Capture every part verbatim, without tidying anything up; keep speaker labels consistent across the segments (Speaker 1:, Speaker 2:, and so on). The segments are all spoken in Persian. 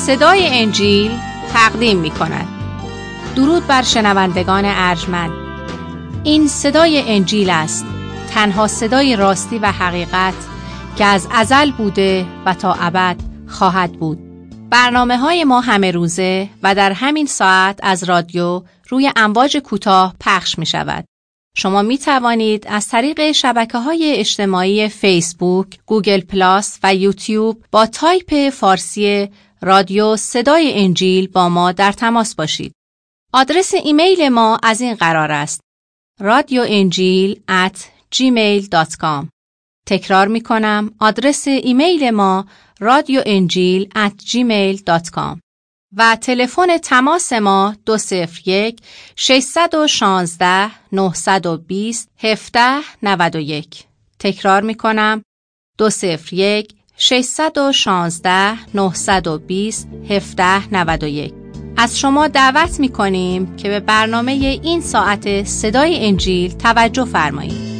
Speaker 1: صدای انجیل تقدیم می کند. درود بر شنوندگان ارجمند. این صدای انجیل است، تنها صدای راستی و حقیقت که از ازل بوده و تا ابد خواهد بود. برنامه های ما همه روزه و در همین ساعت از رادیو روی امواج کوتاه پخش می شود. شما می توانید از طریق شبکه‌های اجتماعی فیسبوک، گوگل پلاس و یوتیوب با تایپ فارسی رادیو صدای انجیل با ما در تماس باشید. آدرس ایمیل ما از این قرار است: رادیو انجیل ات جیمیل دات کام. تکرار می کنم، آدرس ایمیل ما رادیو انجیل ات جیمیل دات کام و تلفن تماس ما دو صفر یک ششصد و شانزده نهصد و بیست هفده نود و یک. تکرار می کنم، دو صفر یک ششصد و شانزده نهصد و بیست هفده نود و یک. از شما دعوت می کنیم که به برنامه این ساعت صدای انجیل توجه فرمایید.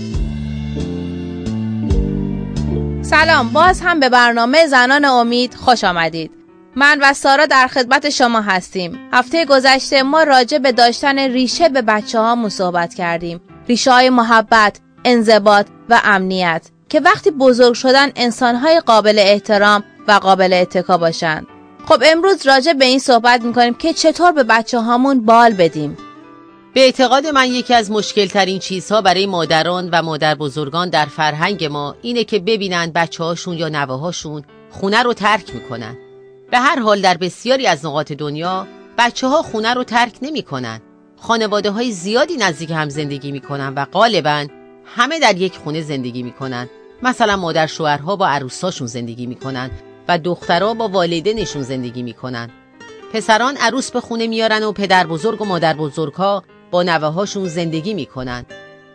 Speaker 2: سلام، باز هم به برنامه زنان امید خوش آمدید. من و سارا در خدمت شما هستیم. هفته گذشته ما راجع به داشتن ریشه به بچه هامون صحبت کردیم. ریشه های محبت، انضباط و امنیت که وقتی بزرگ شدن انسانهای قابل احترام و قابل اتکا باشن. خب امروز راجع به این صحبت میکنیم که چطور به بچه هامون بال بدیم.
Speaker 3: به اعتقاد من یکی از مشکل ترین چیزها برای مادران و مادر بزرگان در فرهنگ ما اینه که ببینن بچه هاشون یا نوه هاشون خونه رو ترک میکنن. به هر حال در بسیاری از نقاط دنیا بچه ها خونه رو ترک نمی کنن. خانواده های زیادی نزدیک هم زندگی میکنن و غالباً همه در یک خونه زندگی میکنن. مثلا مادر شوهرها با عروساشون زندگی میکنن و دخترها با والدینشون زندگی میکنن. پسران عروس به خونه میارن و پدر بزرگ و مادر بزرگها با نوه هاشون زندگی میکنن.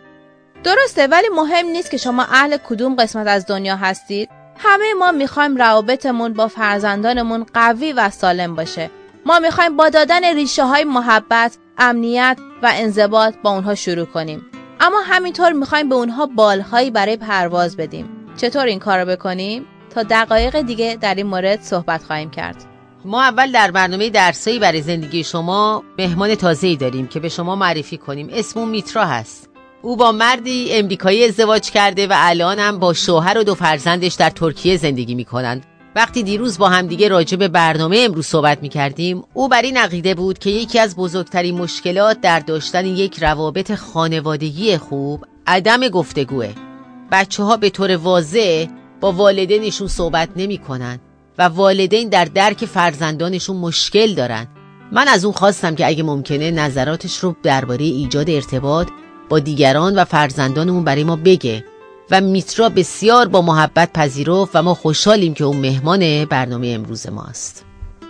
Speaker 2: درسته، ولی مهم نیست که شما اهل کدوم قسمت از دنیا هستید. همه ما میخوایم روابطمون با فرزندانمون قوی و سالم باشه. ما میخوایم با دادن ریشه های محبت، امنیت و انضباط با اونها شروع کنیم. اما همینطور میخوایم به اونها بالهایی برای پرواز بدیم. چطور این کارو بکنیم؟ تا دقایق دیگه در این مورد صحبت خواهیم کرد.
Speaker 3: ما اول در برنامه درسایی برای زندگی شما مهمان تازه‌ای داریم که به شما معرفی کنیم. اسم اون میترا هست. او با مردی امریکایی ازدواج کرده و الان هم با شوهر و دو فرزندش در ترکیه زندگی میکنند. وقتی دیروز با همدیگه راجع به برنامه امروز صحبت میکردیم، او بر این عقیده بود که یکی از بزرگترین مشکلات در داشتن یک روابط خانوادگی خوب عدم گفتگوه. بچه ها به طور واضح با والدینشون صحبت نمی کنن و والدین در درک فرزندانشون مشکل دارن. من از اون خواستم که اگه ممکنه نظراتش رو درباره ایجاد ارتباط با دیگران و فرزندانمون برای ما بگه و میترا بسیار با محبت پذیرفت و ما خوشحالیم که اون مهمان برنامه امروز ماست.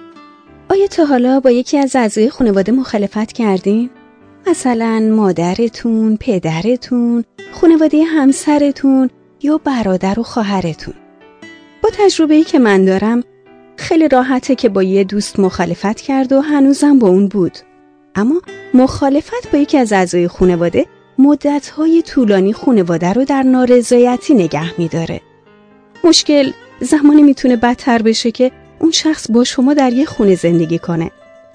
Speaker 4: آیا تا حالا با یکی از اعضای خانواده مخالفت کردین؟ مثلا مادرتون، پدرتون، خانواده همسرتون یا برادر و خواهرتون؟ با تجربه‌ای که من دارم خیلی راحته که با یه دوست مخالفت کرد و هنوزم با اون بود. اما مخالفت با یکی از اعضای خانواده مدت‌های طولانی خانواده رو در نارضایتی نگه می‌داره. مشکل زمانی میتونه بدتر بشه که اون شخص با شما در یه خونه زندگی کنه.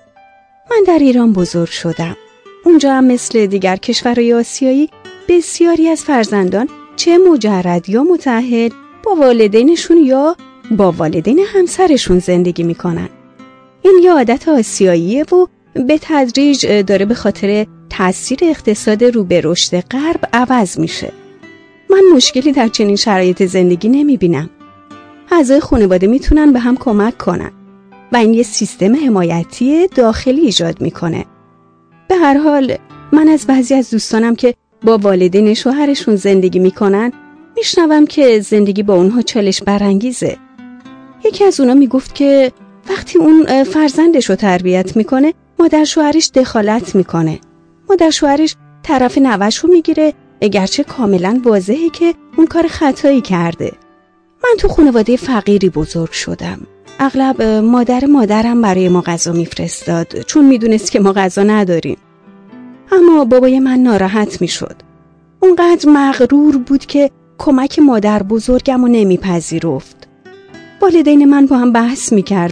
Speaker 4: من در ایران بزرگ شدم. اونجا هم مثل دیگر کشورهای آسیایی بسیاری از فرزندان چه مجرد یا متأهل با والدینشون یا با والدین همسرشون زندگی میکنن. این یه عادت آسیاییه و به تدریج داره به خاطر تأثیر اقتصاد رو به رشد غرب عوض میشه. من مشکلی در چنین شرایط زندگی نمیبینم. اعضای خانواده میتونن به هم کمک کنن و این یه سیستم حمایتی داخلی ایجاد میکنه. به هر حال من از بعضی از دوستانم که با والدین شوهرشون زندگی میکنن میشنوم که زندگی با اونها چالش برانگیزه. یکی از اونا میگفت که وقتی اون فرزندش رو تربیت میکنه مادر شوهرش دخالت میکنه. مادر شوهرش طرف نوه‌ش رو میگیره، اگرچه کاملا واضحه که اون کار خطایی کرده. من تو خانواده فقیری بزرگ شدم. اغلب مادر مادرم برای ما غذا میفرستاد چون میدونست که ما غذا نداریم. اما بابای من ناراحت میشد. اونقدر مغرور بود که کمک مادر بزرگم رو نمیپذیرفت. والدین من با هم بحث میکردن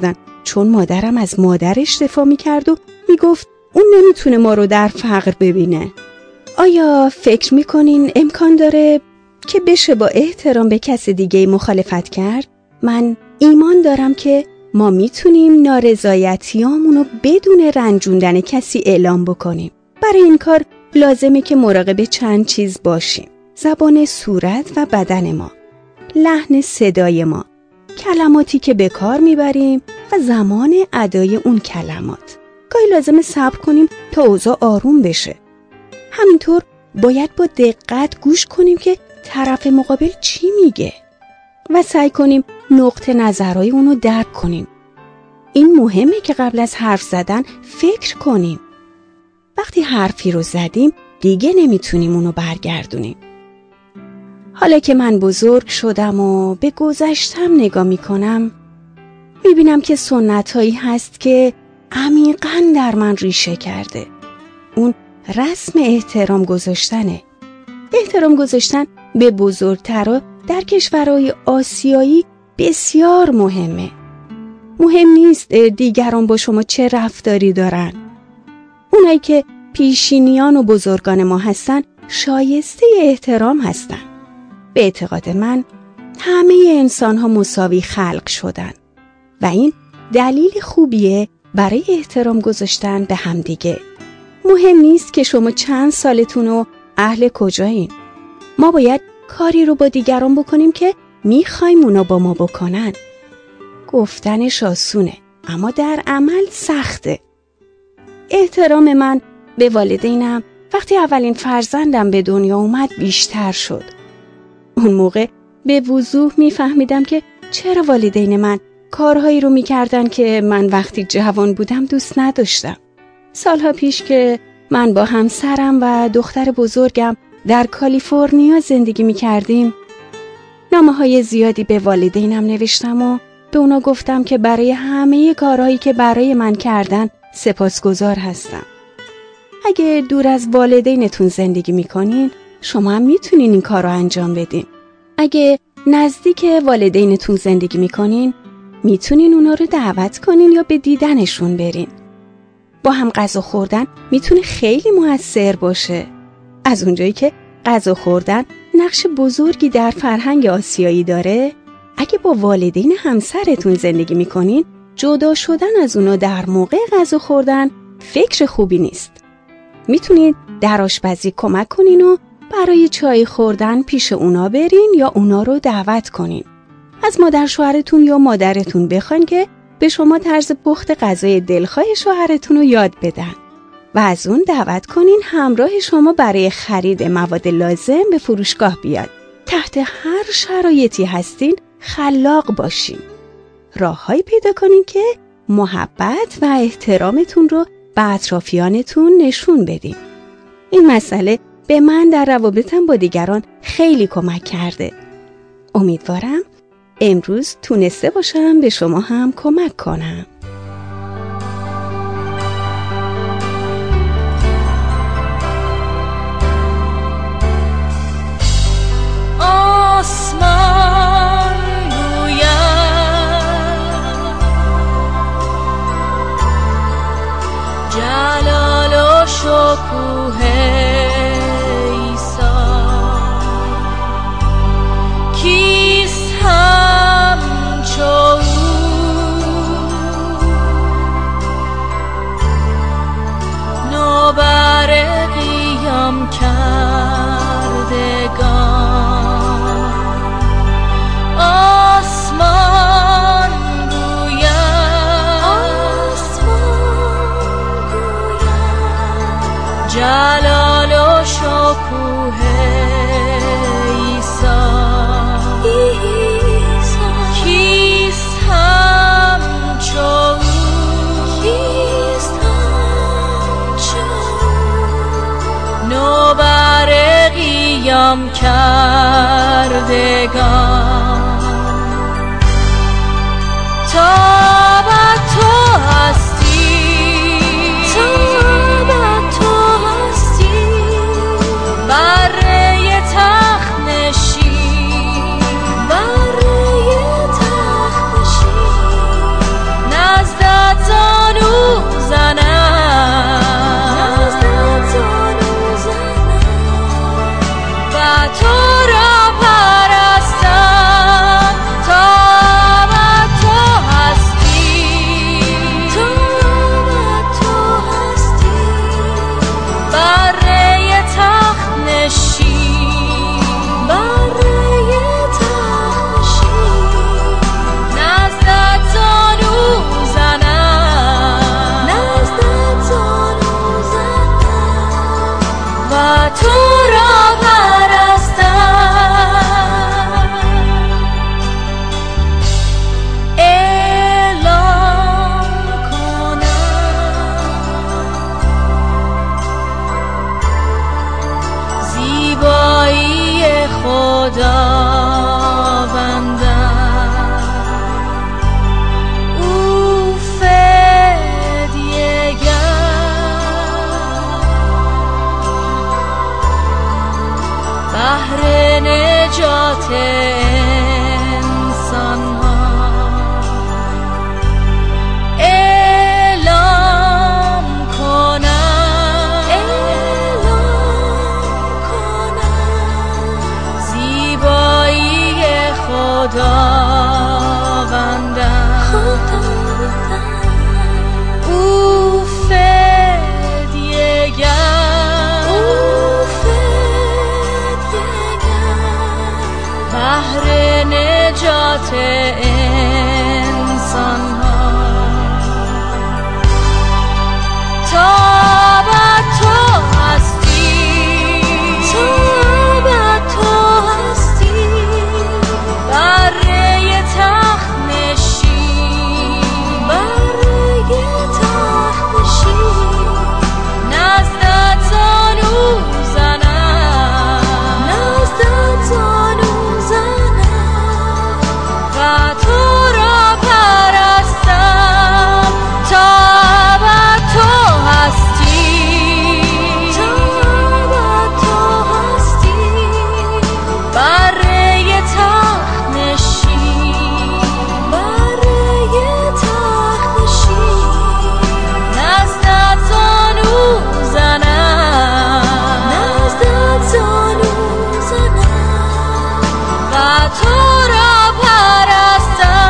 Speaker 4: چون مادرم از مادرش دفاع میکرد و میگفت اون نمیتونه ما رو در فقر ببینه. آیا فکر میکنین امکان داره که بشه با احترام به کس دیگه مخالفت کرد؟ من ایمان دارم که ما میتونیم نارضایتیامونو بدون رنجوندن کسی اعلام بکنیم. برای این کار لازمه که مراقب چند چیز باشیم: زبان صورت و بدن ما، لحن صدای ما، کلماتی که به کار میبریم و زمان ادای اون کلمات. گاهی لازمه صبر کنیم تا اوضاع آروم بشه. همینطور باید با دقت گوش کنیم که طرف مقابل چی میگه و سعی کنیم نقطه نظرهای اونو درک کنیم. این مهمه که قبل از حرف زدن فکر کنیم. وقتی حرفی رو زدیم دیگه نمیتونیم اونو برگردونیم. حالا که من بزرگ شدم و به گذشتم نگاه میکنم، میبینم که سنت‌هایی هست که عمیقاً در من ریشه کرده. اون رسم احترام گذاشتنه. احترام گذاشتن به بزرگترها در کشورهای آسیایی بسیار مهمه. مهم نیست دیگران با شما چه رفتاری دارن. اونایی که پیشینیان و بزرگان ما هستن شایسته احترام هستن. به اعتقاد من همه انسان ها مساوی خلق شدن و این دلیل خوبیه برای احترام گذاشتن به همدیگه. مهم نیست که شما چند سالتون و اهل کجایین. ما باید کاری رو با دیگران بکنیم که میخوایم اونا با ما بکنن. گفتنش آسونه اما در عمل سخته. احترام من به والدینم وقتی اولین فرزندم به دنیا اومد بیشتر شد. اون موقع به وضوح میفهمیدم که چرا والدین من کارهایی رو میکردن که من وقتی جوان بودم دوست نداشتم. سالها پیش که من با همسرم و دختر بزرگم در کالیفرنیا زندگی میکردیم، نامه‌های زیادی به والدینم نوشتم و به اونا گفتم که برای همه کارهایی که برای من کردن سپاسگزار هستم. اگه دور از والدینتون زندگی میکنین، شما هم میتونین این کار رو انجام بدین. اگه نزدیک والدینتون زندگی میکنین، میتونین اونا رو دعوت کنین یا به دیدنشون برین. با هم غذا خوردن میتونه خیلی موثر باشه. از اونجایی که غذا خوردن نقش بزرگی در فرهنگ آسیایی داره، اگه با والدین همسرتون زندگی میکنین، جدا شدن از اونا در موقع غذا خوردن فکر خوبی نیست. میتونید در آشپزی کمک کنین و برای چای خوردن پیش اونا برین یا اونا رو دعوت کنین. از مادر شوهرتون یا مادرتون بخواین که به شما طرز پخت غذای دلخواه شوهرتون رو یاد بدن و از اون دعوت کنین همراه شما برای خرید مواد لازم به فروشگاه بیاد. تحت هر شرایطی هستین خلاق باشین. راههایی پیدا کنین که محبت و احترامتون رو به اطرافیانتون نشون بدین. این مسئله به من در روابطم با دیگران خیلی کمک کرده. امیدوارم امروز تونسته باشم به شما هم کمک کنم.
Speaker 5: آسمان گویم جلال و شکوه عیسی، کیست همچو او نوبر قیام کردگان. آسمان گویم آسمان گویم جلال و شکوه عیسی، کیست همچو او کیست همچو او نوبر قیام کردگان. تا بر تو هستی تا بر تو هستی بره تخت نشین بره تخت نشین نزد خداوندم او فدیه‌گر بهر نجات انسان ها تا ابد تو هستی تا ابد تو هستی بره تخت نشین بره تخت نشین نزدت زانو زنم نزدت زانو زنم و تو را پرستم تا ابد تو هستی تا ابد تو هستی بره تخت نشین بره تخت نشین نزدت زانو زنم نزدت زانو زنم و تو را پرستم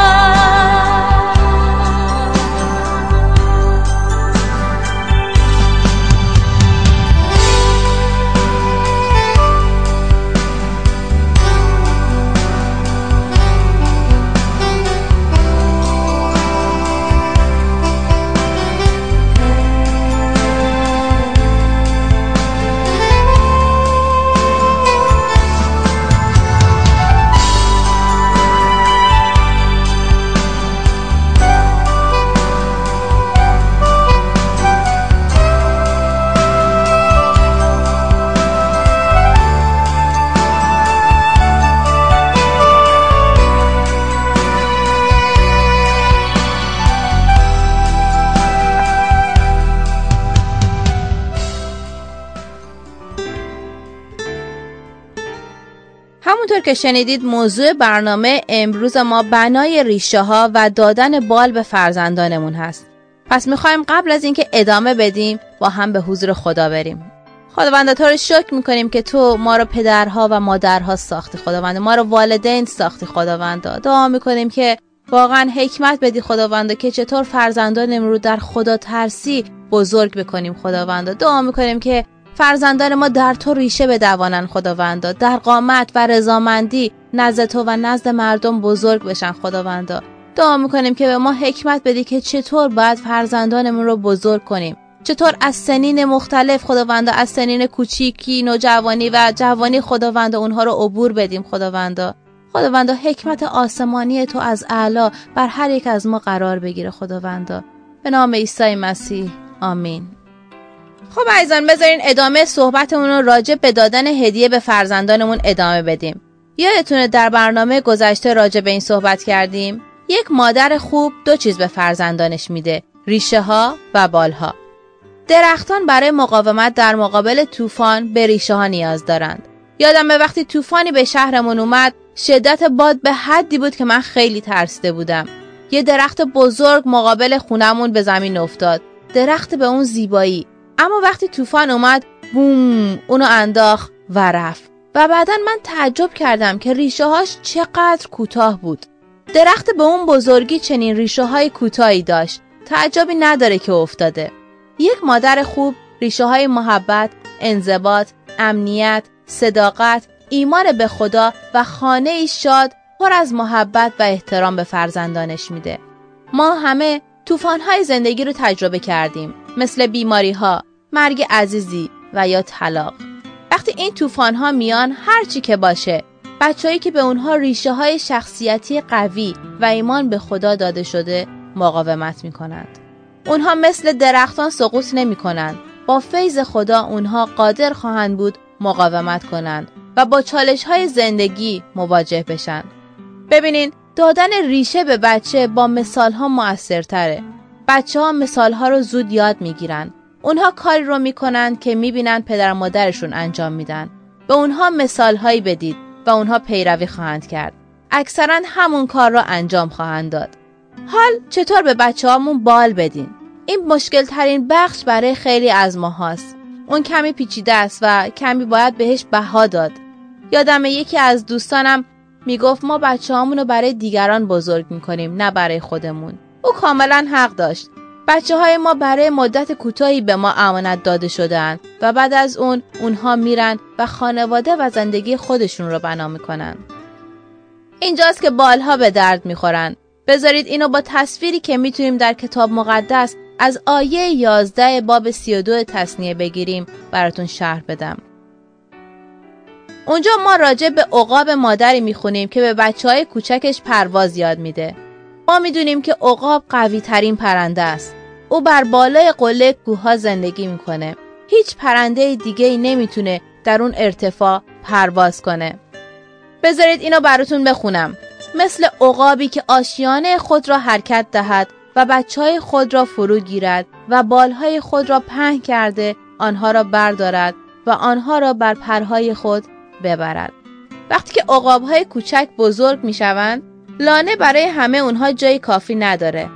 Speaker 2: همونطور که شنیدید موضوع برنامه امروز ما بنای ریشه ها و دادن بال به فرزندانمون هست. پس میخوایم قبل از اینکه ادامه بدیم با هم به حضور خدا بریم. خداوند تو رو شکر میکنیم که تو ما رو پدرها و مادرها ساختی خداوند، ما رو والدین ساختی خداوند. دعا میکنیم که واقعا حکمت بدی خداوند که چطور فرزندانمون رو در خدا ترسی بزرگ بکنیم خداوند. دعا میکنیم که فرزندان ما در تو ریشه بدوانند خداوندا، در قامت و رضامندی نزد تو و نزد مردم بزرگ بشن خداوندا. دعا میکنیم که به ما حکمت بدی که چطور باید فرزندانمون رو بزرگ کنیم، چطور از سنین مختلف خداوندا، از سنین کوچیکی، نوجوانی و جوانی خداوندا اونها رو عبور بدیم خداوندا. خداوندا حکمت آسمانی تو از اعلی بر هر یک از ما قرار بگیره خداوندا. به نام عیسی مسیح آمین. خب عزیزان بذارین ادامه صحبتمون رو راجع به دادن هدیه به فرزندانمون ادامه بدیم. یادتونه در برنامه گذشته راجع به این صحبت کردیم؟ یک مادر خوب دو چیز به فرزندانش میده: ریشه ها و بال ها. درختان برای مقاومت در مقابل طوفان به ریشه ها نیاز دارند. یادم به وقتی طوفانی به شهرمون اومد، شدت باد به حدی بود که من خیلی ترسیده بودم. یه درخت بزرگ مقابل خونمون به زمین افتاد. درخت به اون زیبایی. اما وقتی طوفان اومد، بوم، اونو انداخت و رفت. و بعداً من تعجب کردم که ریشه هاش چقدر کوتاه بود. درخت به اون بزرگی چنین ریشه های کوتاهی داشت. تعجبی نداره که افتاده. یک مادر خوب ریشه های محبت، انضباط، امنیت، صداقت، ایمان به خدا و خانه‌ای شاد پر از محبت و احترام به فرزندانش میده. ما همه طوفان‌های زندگی رو تجربه کردیم، مثل بیماری‌ها، مرگ عزیزی و یا طلاق. وقتی این طوفان‌ها میان، هر چی که باشه، بچه‌ای که به اونها ریشه‌های شخصیتی قوی و ایمان به خدا داده شده مقاومت می‌کنند. اونها مثل درختان سقوط نمی‌کنند. با فیض خدا اونها قادر خواهند بود مقاومت کنند و با چالش‌های زندگی مواجه بشن. ببینین، دادن ریشه به بچه با مثال‌ها مؤثرتره. بچه‌ها مثال‌ها رو زود یاد می‌گیرن. اونها کاری رو می‌کنن که می‌بینن پدر و مادرشون انجام میدن. به اونها مثال‌هایی بدید و اونها پیروی خواهند کرد. اکثراً همون کار رو انجام خواهند داد. حال چطور به بچه‌هامون بال بدین؟ این مشکل ترین بخش برای خیلی از ما هاست. اون کمی پیچیده است و کمی باید بهش بها داد. یادم یکی از دوستانم میگفت ما بچه‌هامون رو برای دیگران بزرگ میکنیم، نه برای خودمون. او کاملا حق داشت. بچه های ما برای مدت کوتاهی به ما امانت داده شدن و بعد از اون اونها میرن و خانواده و زندگی خودشون رو بنا میکنن. اینجاست که بالها به درد میخورن. بذارید اینو با تصویری که میتونیم در کتاب مقدس از آیه یازده باب سی و دو تثنیه بگیریم براتون شرح بدم. اونجا ما راجع به عقاب مادری میخونیم که به بچه های کوچکش پرواز یاد میده. ما میدونیم که عقاب قوی ترین پرنده است. او بر بالای قله کوه‌ها زندگی میکنه. هیچ پرنده دیگه‌ای نمیتونه در اون ارتفاع پرواز کنه. بذارید اینو براتون بخونم. مثل عقابی که آشیانه خود را حرکت دهد و بچهای خود را فرو گیرد و بالهای خود را پهن کرده آنها را بردارد و آنها را بر پرهای خود ببرد. وقتی که عقاب‌های کوچک بزرگ میشوند، لانه برای همه اونها جای کافی نداره.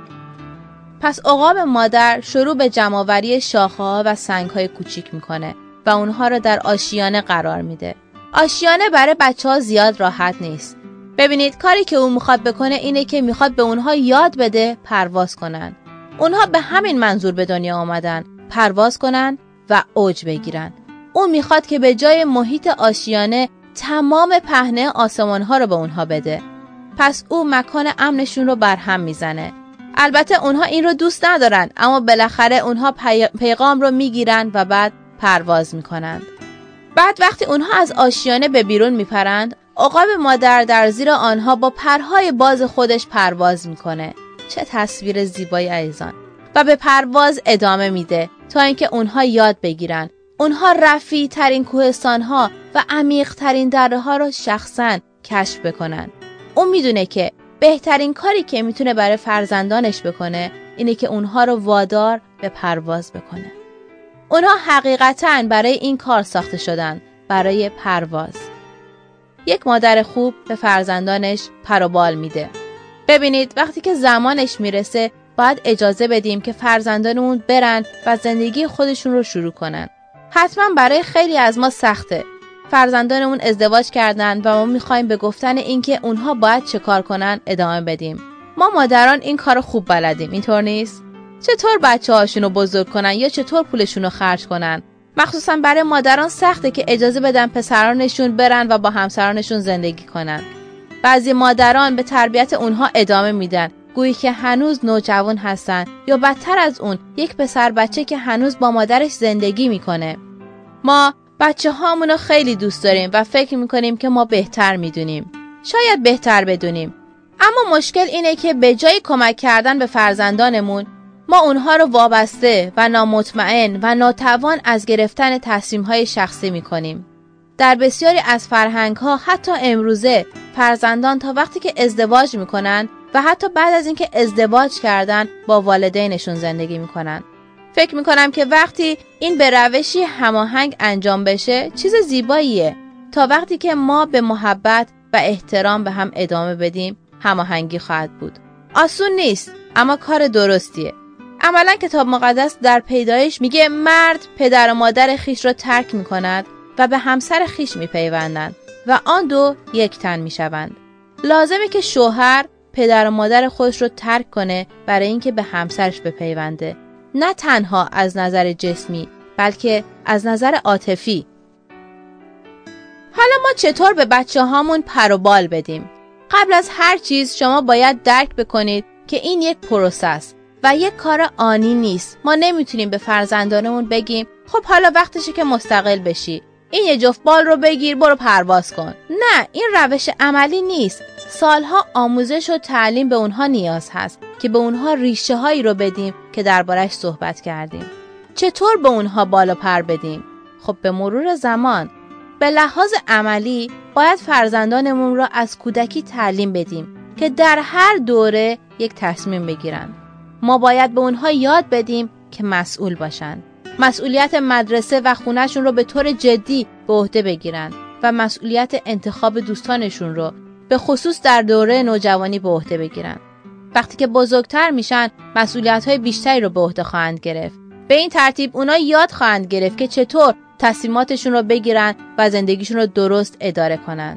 Speaker 2: پس عقاب مادر شروع به جمع‌آوری شاخه‌ها و سنگ‌های کوچیک میکنه و اونها را در آشیانه قرار میده. آشیانه برای بچه‌ها زیاد راحت نیست. ببینید کاری که اون میخواد بکنه اینه که میخواد به اونها یاد بده پرواز کنن. اونها به همین منظور به دنیا آمدن، پرواز کنن و اوج بگیرن. اون میخواد که به جای محیط آشیانه تمام پهنه آسمان‌ها رو به اونها بده. پس او مکان امنشون رو برهم میزنه. البته اونها این رو دوست ندارن، اما بالاخره اونها پی... پیغام رو میگیرن و بعد پرواز میکنند. بعد وقتی اونها از آشیانه به بیرون میپرند، عقاب مادر در زیر آنها با پرهای باز خودش پرواز میکنه. چه تصویر زیبایی عزیزان. و به پرواز ادامه میده تا اینکه اونها یاد بگیرن. اونها رفیع ترین کوهستانها و عمیق ترین دره ها رو شخصاً کشف بکنن. اون میدونه که بهترین کاری که میتونه برای فرزندانش بکنه اینه که اونها رو وادار به پرواز بکنه. اونها حقیقتاً برای این کار ساخته شدن، برای پرواز. یک مادر خوب به فرزندانش پر و بال میده. ببینید وقتی که زمانش میرسه باید اجازه بدیم که فرزندانمون برن و زندگی خودشون رو شروع کنن. حتما برای خیلی از ما سخته. فرزندانمون ازدواج کردن و ما میخوایم به گفتن اینکه اونها باید چه کار کنن ادامه بدیم. ما مادران این کارو خوب بلدیم، اینطور نیست؟ چطور بچه هاشون رو بزرگ کنن یا چطور پولشون رو خرج کنن؟ مخصوصا برای مادران سخته که اجازه بدن پسرانشون برن و با همسرانشون زندگی کنن. بعضی مادران به تربیت اونها ادامه میدن، گویی که هنوز نوجوان هستن، یا بدتر از اون یک پسر بچه که هنوز با مادرش زندگی میکنه. ما بچه هامونو خیلی دوست داریم و فکر میکنیم که ما بهتر میدونیم. شاید بهتر بدونیم. اما مشکل اینه که به جای کمک کردن به فرزندانمون، ما اونها رو وابسته و نامطمئن و ناتوان از گرفتن تصمیم‌های شخصی میکنیم. در بسیاری از فرهنگ‌ها حتی امروزه فرزندان تا وقتی که ازدواج میکنن و حتی بعد از اینکه ازدواج کردن با والدینشون زندگی میکنن. فکر میکنم که وقتی این به روشی هماهنگ انجام بشه چیز زیباییه. تا وقتی که ما به محبت و احترام به هم ادامه بدیم هماهنگی خواهد بود. آسون نیست اما کار درستیه. عملا کتاب مقدس در پیدایش میگه مرد پدر و مادر خیش را ترک میکند و به همسر خیش میپیوندند و آن دو یک تن میشوند. لازمه که شوهر پدر و مادر خودش رو ترک کنه برای اینکه به همسرش بپیونده، نه تنها از نظر جسمی بلکه از نظر عاطفی. حالا ما چطور به بچه هامون پر و بال بدیم؟ قبل از هر چیز شما باید درک بکنید که این یک پروسه است و یک کار آنی نیست. ما نمیتونیم به فرزندانمون بگیم خب حالا وقتشه که مستقل بشی، این یه جفت بال رو بگیر برو پرواز کن. نه، این روش عملی نیست. سالها آموزش و تعلیم به اونها نیاز هست که به اونها ریشه هایی رو بدیم که دربارش صحبت کردیم. چطور به اونها بالا پر بدیم؟ خب به مرور زمان. به لحاظ عملی باید فرزندانمون را از کودکی تعلیم بدیم که در هر دوره یک تصمیم بگیرن. ما باید به اونها یاد بدیم که مسئول باشن. مسئولیت مدرسه و خونهشون رو به طور جدی به عهده بگیرن و مسئولیت انتخاب دوستانشون رو به خصوص در دوره نوجوانی به عهده بگیرن. وقتی که بزرگتر میشن مسئولیت‌های بیشتری رو به عهده خواهند گرفت. به این ترتیب اونا یاد خواهند گرفت که چطور تصمیماتشون رو بگیرن و زندگیشون رو درست اداره کنن.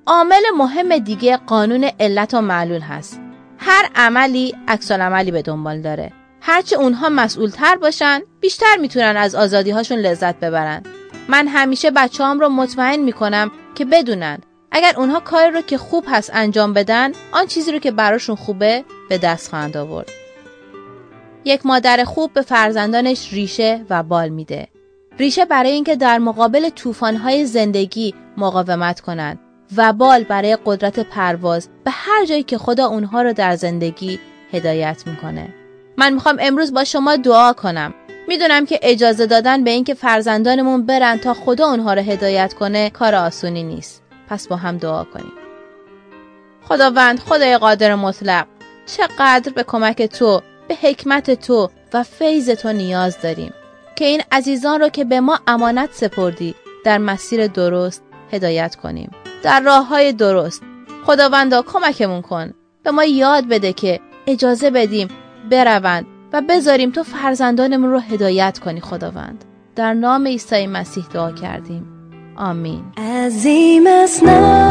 Speaker 2: عامل مهم دیگه قانون علت و معلول هست. هر عملی عکس العملی به دنبال داره. هرچه اونها مسئولتر باشن بیشتر میتونن از آزادی هاشون لذت ببرن. من همیشه بچه‌هام رو مطمئن میکنم که بدونن اگر اونها کاری رو که خوب هست انجام بدن، آن چیزی رو که براشون خوبه به دست خواهند آورد. یک مادر خوب به فرزندانش ریشه و بال میده. ریشه برای اینکه در مقابل طوفان‌های زندگی مقاومت کنند و بال برای قدرت پرواز به هر جایی که خدا اونها رو در زندگی هدایت میکنه. من میخوام امروز با شما دعا کنم. میدونم که اجازه دادن به اینکه فرزندانمون برن تا خدا اونها رو هدایت کنه کار آسونی نیست. پس با هم دعا کنیم. خداوند، خدای قادر مطلق، چقدر به کمک تو، به حکمت تو و فیض تو نیاز داریم که این عزیزان رو که به ما امانت سپردی در مسیر درست هدایت کنیم، در راه‌های درست. خداوندا کمکمون کن، به ما یاد بده که اجازه بدیم بروند و بذاریم تو فرزندانمون رو هدایت کنی. خداوند، در نام عیسی مسیح دعا کردیم. آمین.
Speaker 5: عظیم است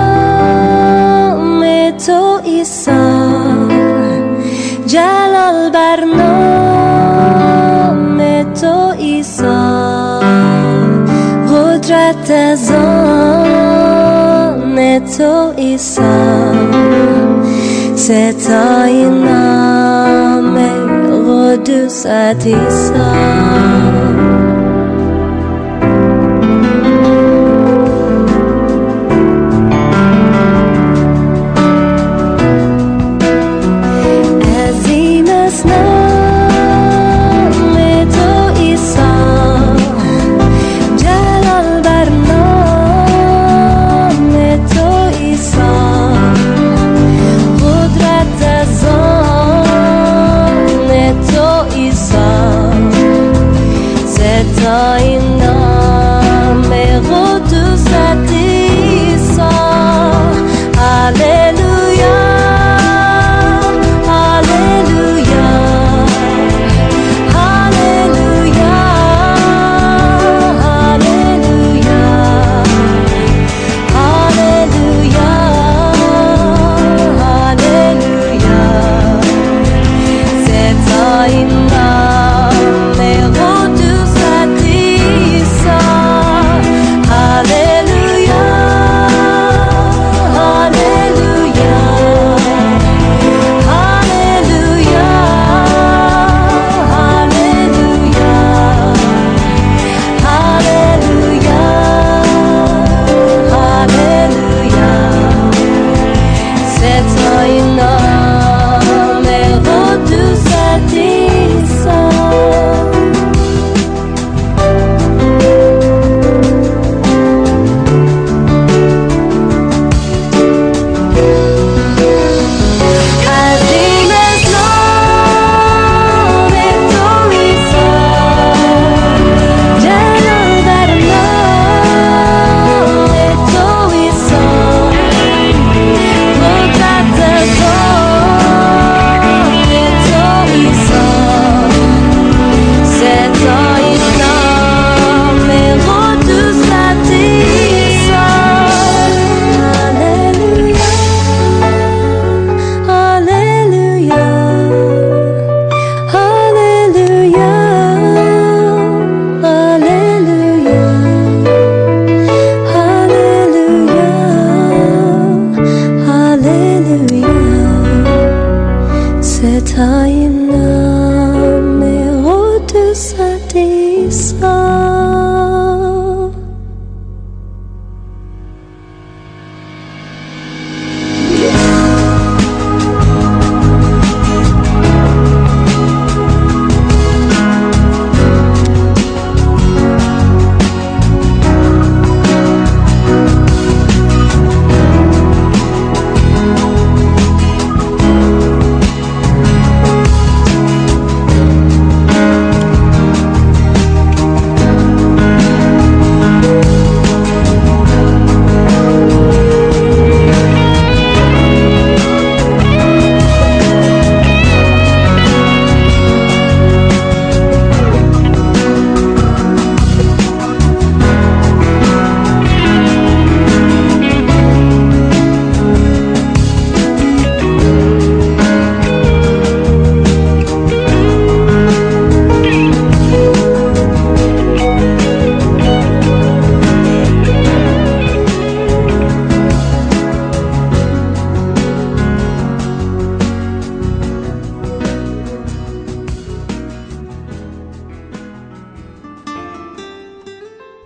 Speaker 5: نام تو عیسی، جلال بر نام تو عیسی، قدرت از آن تو عیسی، ستای نام قدوست عیسی.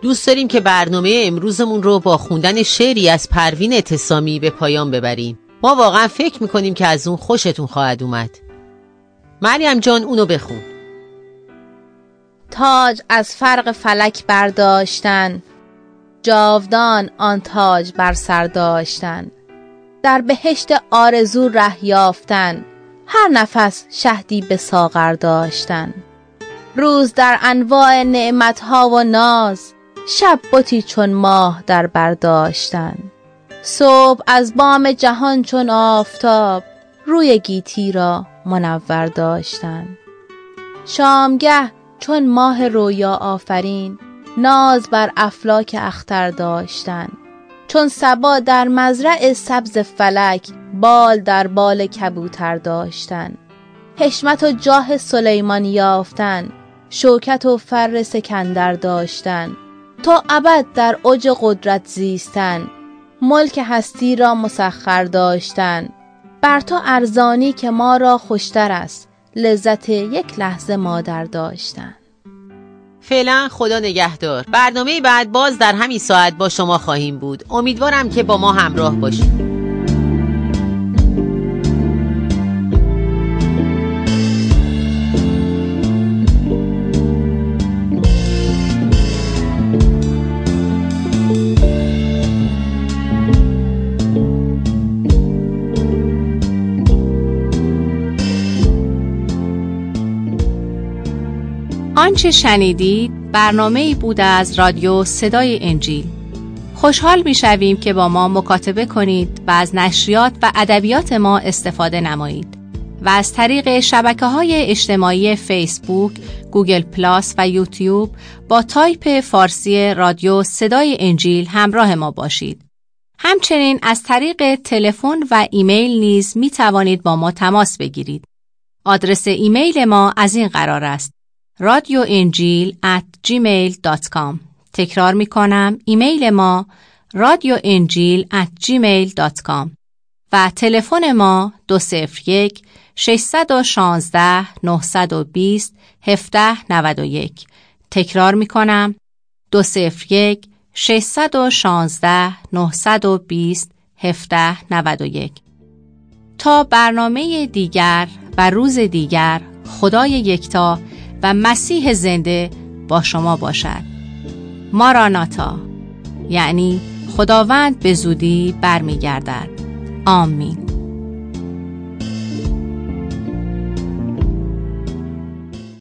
Speaker 3: دوست داریم که برنامه امروزمون رو با خوندن شعری از پروین اعتصامی به پایان ببریم. ما واقعا فکر میکنیم که از اون خوشتون خواهد اومد. مریم جان اونو بخون.
Speaker 2: تاج از فرق فلک برداشتن، جاودان آن تاج بر سر داشتن، در بهشت آرزو ره یافتن، هر نفس شهدی به ساغر داشتن. روز در انواع نعمتها و ناز، شب بتی چون ماه در برداشتن. صبح از بام جهان چون آفتاب، روی گیتی را منور داشتن. شامگه چون ماه رویا آفرین، ناز بر افلاک اختر داشتن. چون صبا در مزرع سبز فلک، بال در بال کبوتر داشتن. حشمت و جاه سلیمان یافتن، شوکت و فر سکندر داشتن. تا ابد در اوج قدرت زیستن، ملک هستی را مسخر داشتن. بر تو ارزانی که ما را خوشتر است، لذت یک لحظه مادر داشتن.
Speaker 3: فعلا خدا نگهدار. برنامه بعد باز در همین ساعت با شما خواهیم بود. امیدوارم که با ما همراه باشید.
Speaker 1: آنچه شنیدید برنامه‌ای بود از رادیو صدای انجیل. خوشحال می‌شویم که با ما مکاتبه کنید و از نشریات و ادبیات ما استفاده نمایید و از طریق شبکه‌های اجتماعی فیسبوک، گوگل پلاس و یوتیوب با تایپ فارسی رادیو صدای انجیل همراه ما باشید. همچنین از طریق تلفن و ایمیل نیز می‌توانید با ما تماس بگیرید. آدرس ایمیل ما از این قرار است: رادیو انجیل ات جیمیل دات کام. تکرار می کنم، ایمیل ما رادیو انجیل ات جیمیل دات کام و تلفن ما دو صفر یک ششصد و شانزده نهصد و بیست هفده نود و یک. تکرار می کنم، دو صفر یک ششصد و شانزده نهصد و بیست هفده نود و یک. تا برنامه دیگر و روز دیگر، خدای یکتا و مسیح زنده با شما باشد. ماراناتا، یعنی خداوند به زودی برمیگردد. آمین.